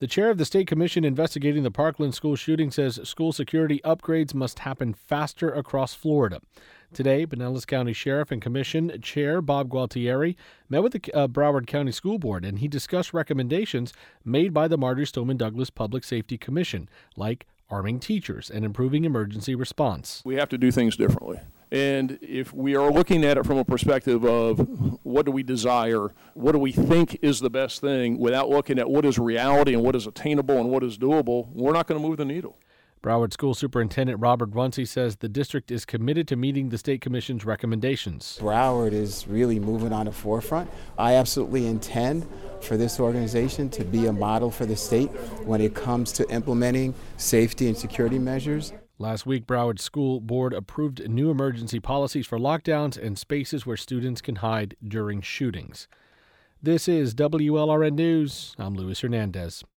The chair of the state commission investigating the Parkland school shooting says school security upgrades must happen faster across Florida. Today, Pinellas County Sheriff and Commission Chair Bob Gualtieri met with the Broward County School Board, and he discussed recommendations made by the Marjory Stoneman Douglas Public Safety Commission, like arming teachers and improving emergency response. We have to do things differently. And if we are looking at it from a perspective of what do we desire, what do we think is the best thing, without looking at what is reality and what is attainable and what is doable, we're not going to move the needle. Broward School Superintendent Robert Runcie says the district is committed to meeting the state commission's recommendations. Broward is really moving on the forefront. I absolutely intend for this organization to be a model for the state when it comes to implementing safety and security measures. Last week, Broward School Board approved new emergency policies for lockdowns and spaces where students can hide during shootings. This is WLRN News. I'm Luis Hernandez.